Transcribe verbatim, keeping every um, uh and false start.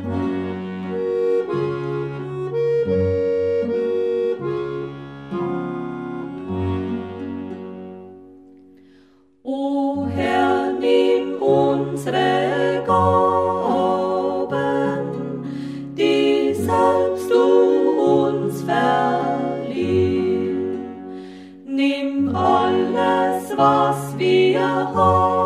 O Herr, nimm unsere Gaben, die selbst du uns verliehst. Nimm alles, was wir haben,